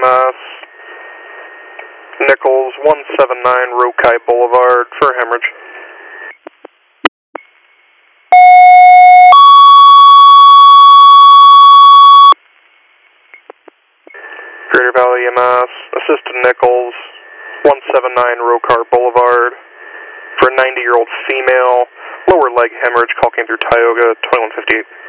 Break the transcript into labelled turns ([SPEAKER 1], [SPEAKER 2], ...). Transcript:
[SPEAKER 1] EMS, Nichols, 179 Rokai Boulevard for hemorrhage. Greater Valley EMS, assist to Nichols, 179 Rokar Boulevard for a 90-year-old female, lower leg hemorrhage, call came through Tioga, 2158.